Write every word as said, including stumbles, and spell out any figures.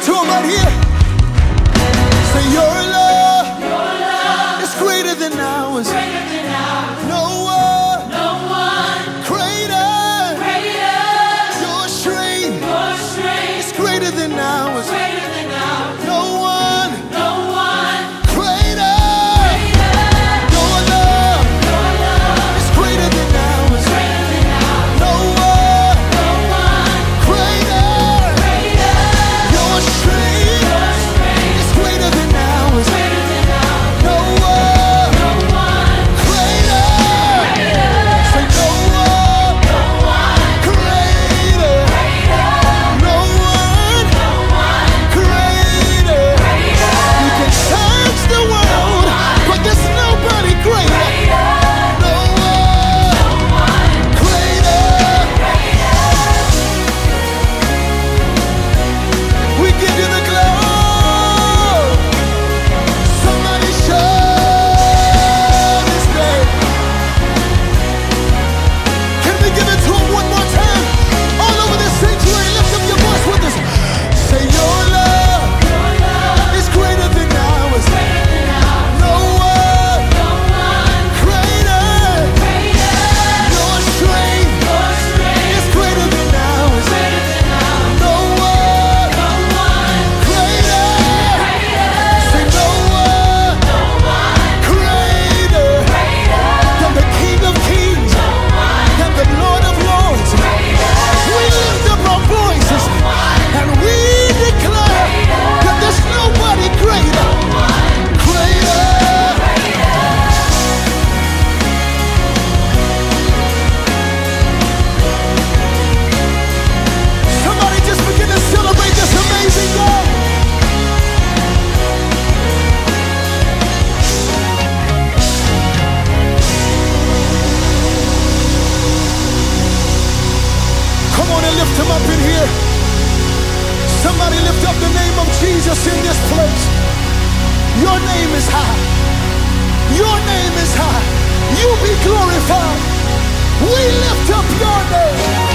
to him right here. Say your love, your love is greater than ours. Greater than ours. No one, no one greater, greater. Your strength, your strength is greater than ours. Greater than ours. No one, no one greater, greater. Your love, your love is greater than ours. Greater than ours. No one, no one greater, greater. Your strength, your strength is greater than ours. Greater than ours. No one, no one greater, greater. Say no one, no one greater, greater. No one, no one greater, greater. You can search the world, but there's nobody greater. No one, no one greater, greater. We give you the glory. Somebody shout his name. Can we give it to him one more time? All over this sanctuary, lift up your voice with us. Say your love, your love is greater than ours. Greater than ours. No one, no one greater, greater. Your strength, your strength is greater than ours. Greater than ours. No one, no one greater, greater. Say no one, no one greater, greater than the King of Kings, no one, than the Lord of Lords. Greater. We lift up our voices and we declare that there's nobody greater, greater. Somebody just begin to celebrate this amazing God. Come on and lift him up in here. Somebody lift up the name of Jesus in this place. Your name is high. Your name is high. You be glorified. We lift up your name.